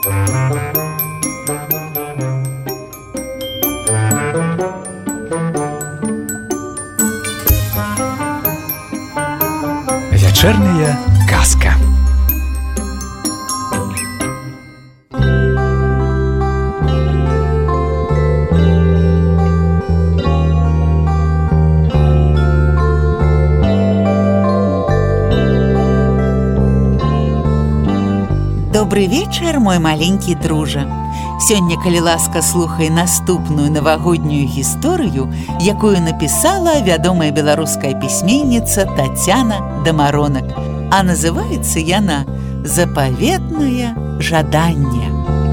Вечерняя казка. Добрый вечар, мой маленькі дружа. Сёння, калі ласка, слухай наступную навагоднюю гісторыю, якую напісала вядомая беларуская пісьменніца Тацяна Дамаронак. А называецца яна «Запаветнае жаданне».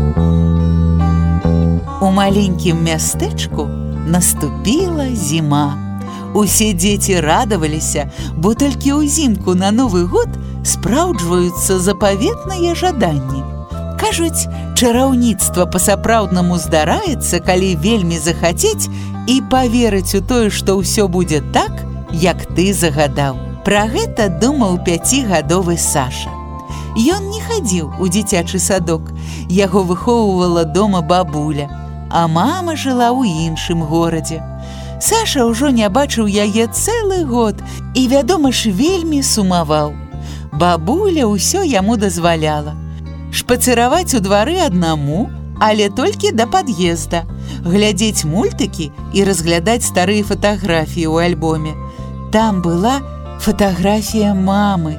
У маленькім мястэчку наступіла зіма. Усе дзеці радаваліся, бо толькі ўзімку на Новы год спраўджваюцца запаветныя жаданні. Кажуць, чараўніцтва па-сапраўднаму здараецца, калі вельмі захацець і паверыць у тое, што ўсё будзе так, як ты загадаў. Пра гэта думаў 5гадовы Саша. Ён не хадзіў у дзіцячы садок, яго выхоўвала дома бабуля, а мама жыла ў іншым горадзе. Саша ўжо не бачыў яе цэлы год і, вядома ж, вельмі сумаваў. Бабуля ўсё яму дазваляла. Шпацыраваць у двары аднаму, але толькі да пад'езда, глядзець мультыкі і разглядаць старыя фатаграфіі ў альбоме. Там была фатаграфія мамы.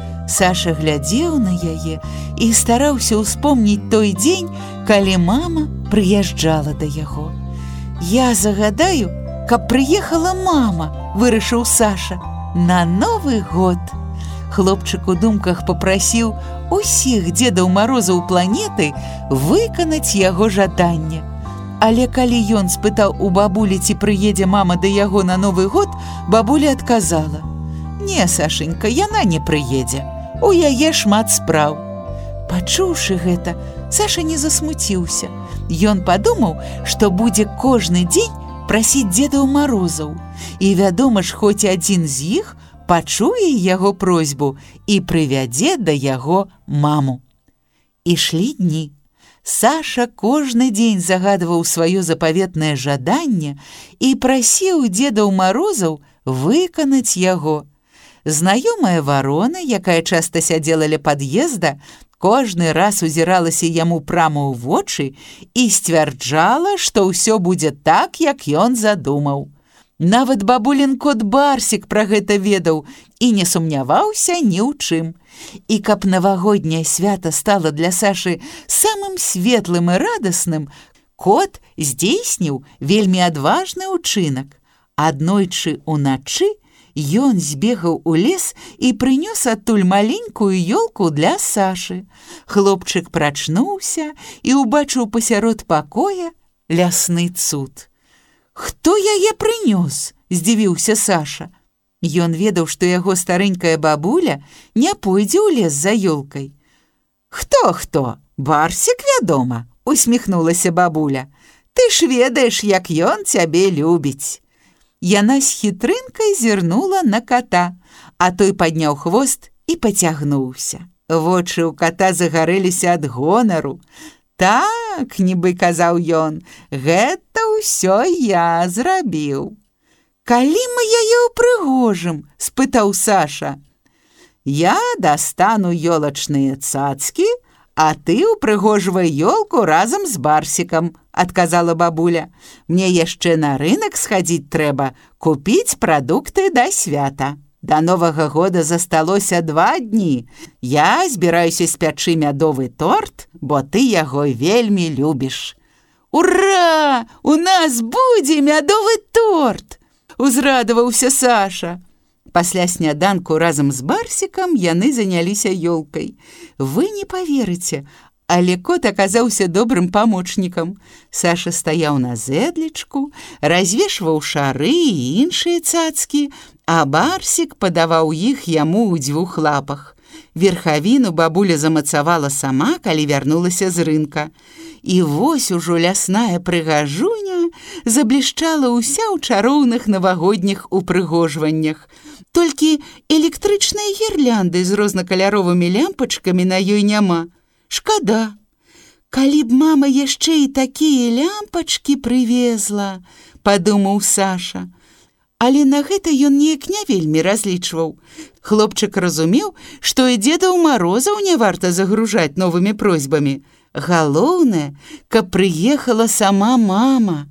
Саша глядзеў на яе і стараўся ўспомніць той дзень, калі мама прыязджала да яго. «Я загадаю, каб прыехала мама», – вырашыў Саша, – «на Новы год». Хлопчык у думках папрасіў усіх Дзедаў Марозаў планеты выканаць яго жаданне. Але калі ён спытаў у бабулі, ці прыедзе мама да яго на Новы год, бабуля адказала: «Не, Сашенька, яна не прыедзе. У яе шмат спраў». Пачуўшы гэта, Саша не засмуціўся. Ён падумаў, што будзе кожны дзень прасіць Дзедаў Марозаў. І, вядома ж, хоць адзін з іх пачуе яго просьбу і прывядзе да яго маму. Ішлі дні. Саша кожны дзень загадваў сваё запаветнае жаданне і прасіў Дзедаў Марозаў выканаць яго. Знаёмая варона, якая часта сядзела ля пад'езда, кожны раз узіралася яму прама ў вочы і сцвярджала, што ўсё будзе так, як ён задумаў. Нават бабулін кот Барсік пра гэта ведаў і не сумняваўся ні ў чым. І каб навагодняе свята стала для Сашы самым светлым і радасным, кот здзейсніў вельмі адважны ўчынак. Аднойчы уначы ён збегаў у лес і прынёс адтуль маленькую ёлку для Сашы. Хлопчык прачнуўся і ўбачыў пасярод пакоя лясны цуд. «Хто яе прынёс?» – здзівіўся Саша. Ён ведаў, што яго старэнькая бабуля не пойдзе ў лес за ёлкай. «Хто? Барсік, вядома», – усміхнулася бабуля. «Ты ж ведаеш, як ён цябе любіць». Яна з хітрынкай зірнула на кота, а той падняў хвост і пацягнуўся. Вочы ў кота загарэліся ад гонару. «Так, нібы казаў ён, гэта ўсё я зрабіў». «Калі мы яе ўпрыгожым?» – спытаў Саша. «Я дастану ёлачныя цацкі, а ты ўпрыгожвай ёлку разам з Барсікам», – адказала бабуля. «Мне яшчэ на рынак схадзіць трэба, купіць прадукты да свята. Да Новага года засталося 2 дні. Я збіраюся спячы мядовы торт, бо ты яго вельмі любіш». «Ура! У нас будзе мядовы торт!» – узрадаваўся Саша. Пасля сняданку разам з Барсікам яны заняліся ёлкай. Вы не паверыце, але кот аказаўся добрым памочнікам. Саша стаяў на зэдлічку, развешваў шары і іншыя цацкі, а Барсік падаваў іх яму ў 2 лапах. Верхавіну бабуля замацавала сама, калі вярнулася з рынка. І вось ужо лясная прыгажуня заблішчала ўся ў чароўных навагодніх упрыгожваннях. Толькі электрычныя гірлянды з рознакаляровымі лямпачкамі на ёй няма. Шкада. Калі б мама яшчэ і такія лямпачкі прывезла, падумаў Саша. Але на гэта ён неяк не вельмі разлічваў. Хлопчык разумеў, што і дзедаў Марозаў не варта загружаць новымі просьбамі. Галоўнае, каб прыехала сама мама.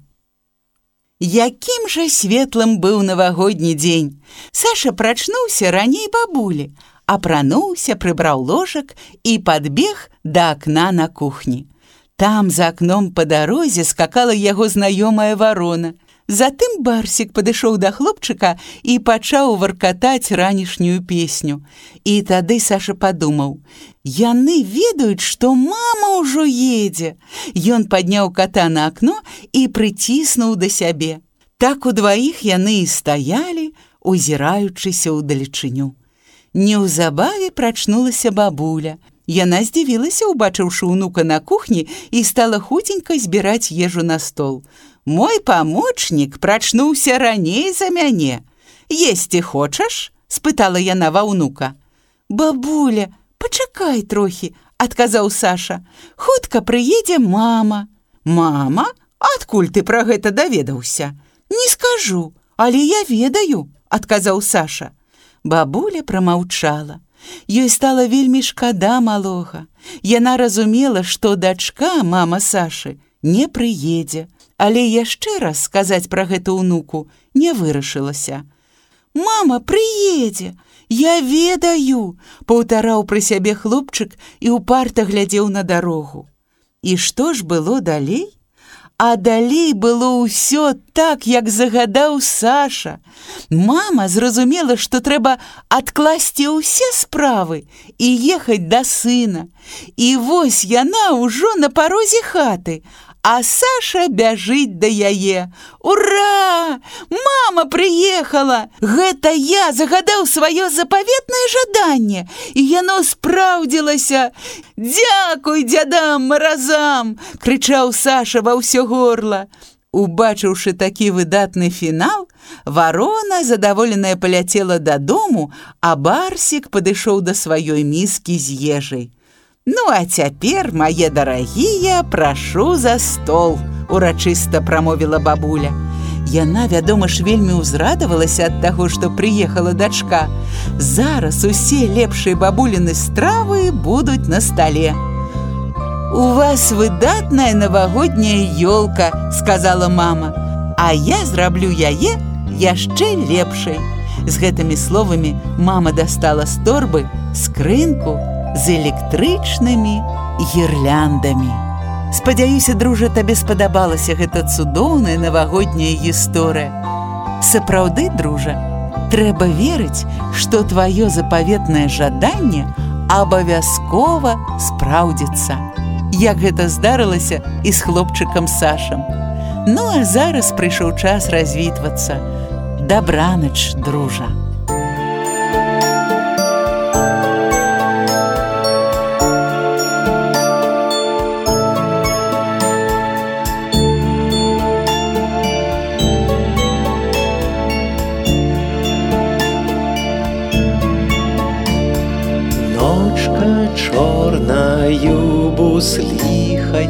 Якім жа светлым быў навагодні дзень. Саша прачнуўся раней бабулі, апрануўся, прыбраў ложак і падбег да акна на кухні. Там за акном па дарозе скакала яго знаёмая варона. Затым Барсік падышоў да хлопчыка і пачаў варкатаць ранішнюю песню. І тады Саша падумаў: яны ведаюць, што мама ўжо едзе. Ён падняў ката на акно і прыціснуў да сябе. Так удваіх яны і стаялі, узіраючыся ўдалечыню. Неўзабаве прачнулася бабуля. Яна здзівілася, убачыўшы ўнука на кухні, і стала хуценька збіраць ежу на стол. «Мой памочнік прачнуўся раней за мяне. Есці хочаш?» – спытала яна ва ўнука. «Бабуля, пачакай трохі», – адказаў Саша. «Хутка прыедзе мама». «Мама? Адкуль ты пра гэта даведаўся?» «Не скажу, але я ведаю», – адказаў Саша. Бабуля прамаўчала. Ёй стала вельмі шкада малога. Яна разумела, што дачка, мама Сашы, не прыедзе. Але яшчэ раз сказаць пра гэта ўнуку не вырашылася. «Мама прыедзе! Я ведаю!» – паўтараў пры сябе хлопчык і ўпарта глядзеў на дарогу. І што ж было далей? А далей было ўсё так, як загадаў Саша. Мама зразумела, што трэба адкласці ўсе справы і ехаць да сына. І вось яна ўжо на парозе хаты, а Саша бяжыць да яе. «Ура! Мама прыехала! Гэта я загадаў сваё запаветнае жаданне, і яно спраўдзілася! Дзякуй дзядам Маразам!» – крычаў Саша ва ўсё горла. Убачыўшы такі выдатны фінал, варона задаволеная паляцела дадому, а Барсік падышоў да сваёй міскі з ежай. «Ну, а цяпер, мае дарагія, прашу за стол», – урачыста прамовіла бабуля. Яна, вядома ж, вельмі ўзрадавалася ад таго, што прыехала дачка. Зараз усе лепшыя бабуліны стравы будуць на стале. «У вас выдатная навагодняя ёлка», – сказала мама, «а я зраблю яе яшчэ лепшай». З гэтымі словамі мама дастала з торбы скрынку з электрычнымі гірляндамі. Спадзяюся, дружа, табе спадабалася гэта цудоўная навагодняя гісторыя. Сапраўды, дружа, трэба верыць, што тваё запаветнае жаданне абавязкова спраўдзіцца, як гэта здарылася і з хлопчыкам Сашам. Ну, а зараз прыйшоў час развітвацца. Дабранач, дружа. Чорнаю бусліхай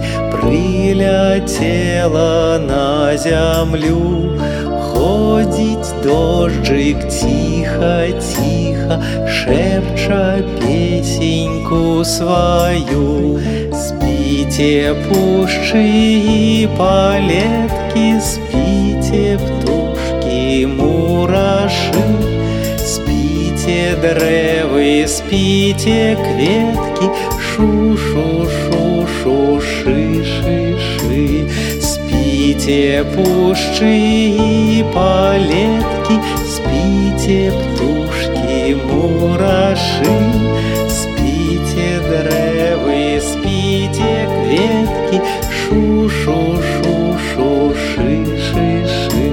прыляцела на зямлю. Ходзіць дожджык ціха-ціха, шэпча песеньку сваю. Спіце пушчы і палеткі, спіце птушкі мурашы. Спіце дрэвы, спіце кветкі, шу-шу-шу-шу, шы-шы-шы. Спіце пушчы і палеткі, спіце птушкі мурашы. Спіце дрэвы, спіце кветкі, шу-шу-шу-шу, шы-шы-шы.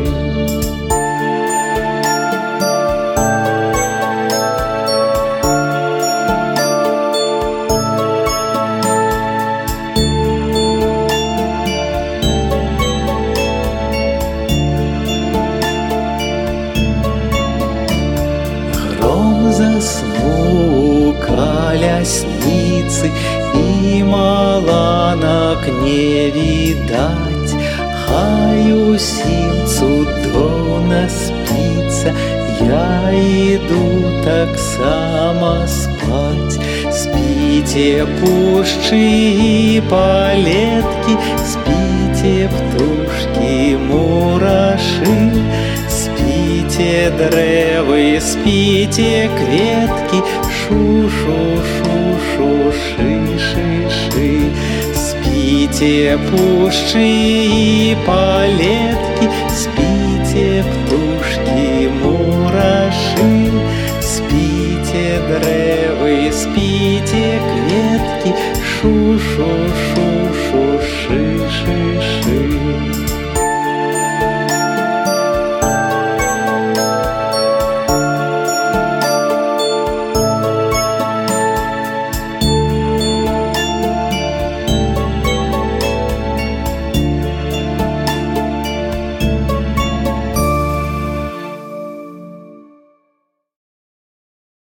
Заснув у ранак не відаць, хай усім цудоўна спіцца. Я іду таксама спаць. Спіце пушчы і палеткі, спіце птушкі, мурашы, спіце дрэвы, спіце кветкі, шу-шу-шу-шу, шы-шы-шы. Спіце пушчы і палеткі, спіце птушкі, мурашы, спіце дрэвы, спіце кветкі, шу-шу-шу.